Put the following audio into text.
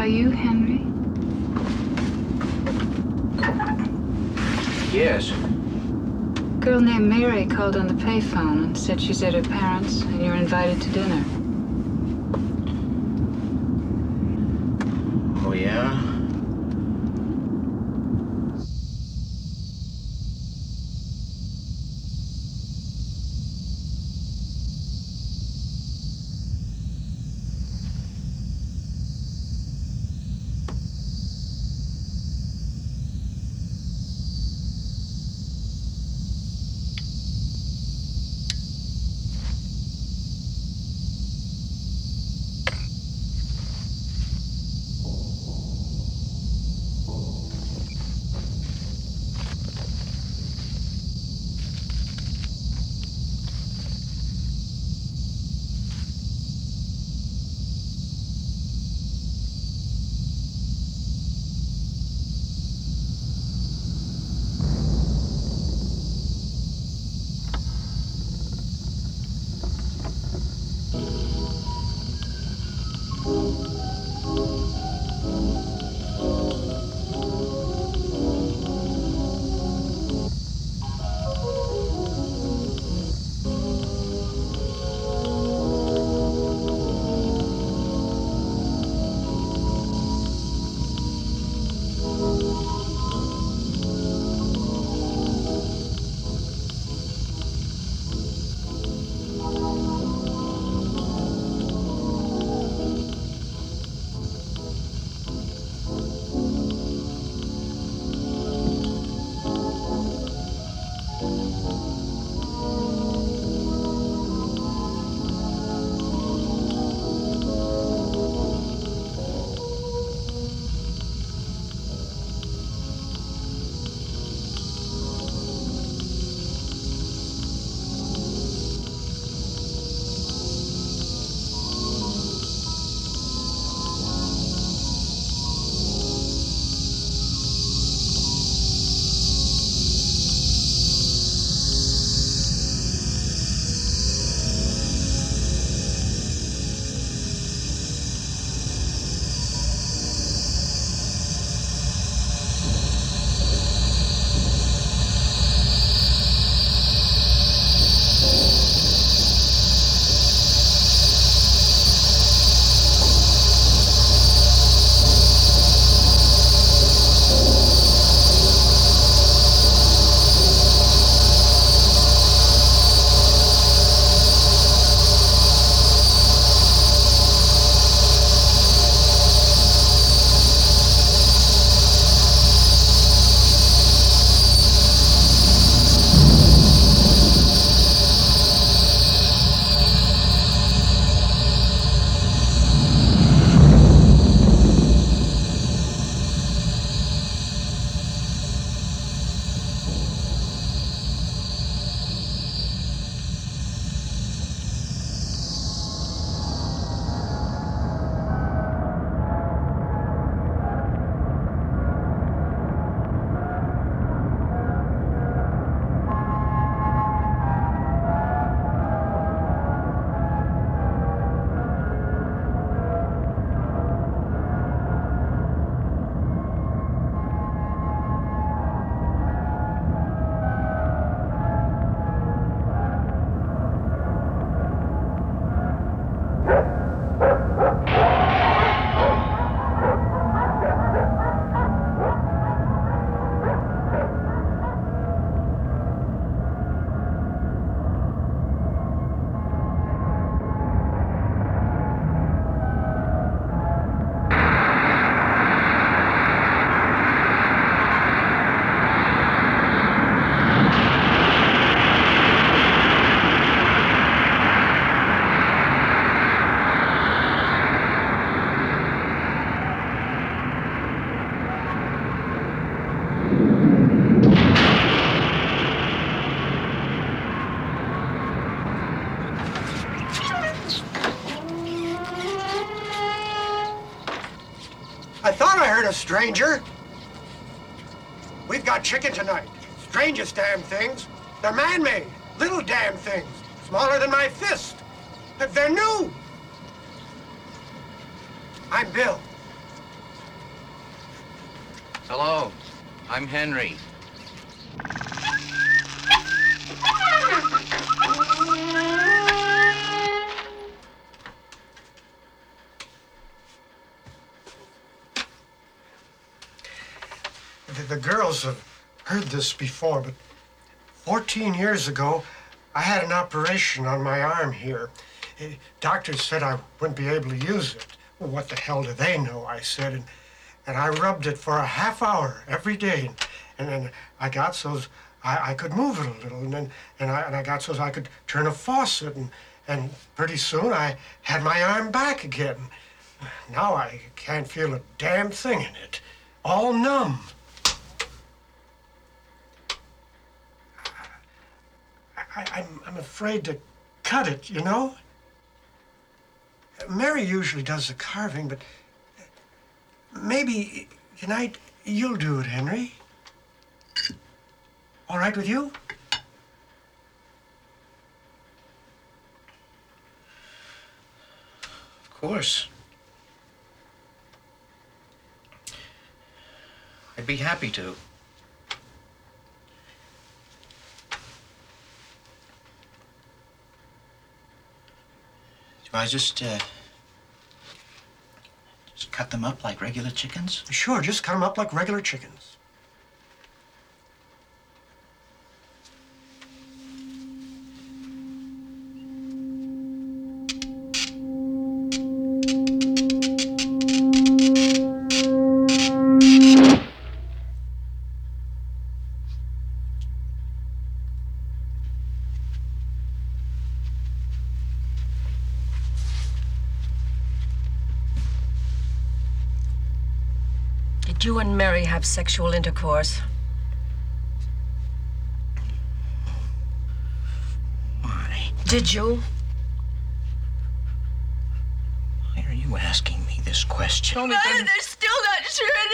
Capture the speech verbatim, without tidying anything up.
are you Henry? Yes. A girl named Mary called on the payphone and said she's at her parents' and you're invited to dinner. Oh, yeah? I thought I heard a stranger. We've got chicken tonight. Strangest damn things. They're man-made. Little damn things. Smaller than my fist. They're new. I'm Bill. Hello, I'm Henry. The, the girls have heard this before, but fourteen years ago, I had an operation on my arm here. Eh, Doctors said I wouldn't be able to use it. Well, what the hell do they know, I said. And, and I rubbed it for a half hour every day. And then I got so I, I could move it a little. And then and I, and I got so I could turn a faucet. And, and pretty soon I had my arm back again. Now I can't feel a damn thing in it. All numb. I, I'm, I'm afraid to cut it, you know? Mary usually does the carving, but maybe tonight you'll do it, Henry. All right with you? Of course. I'd be happy to. Do I just, uh, just cut them up like regular chickens? Sure, just cut them up like regular chickens. Did you and Mary have sexual intercourse? Why? Did you? Why are you asking me this question? No, they're still not sure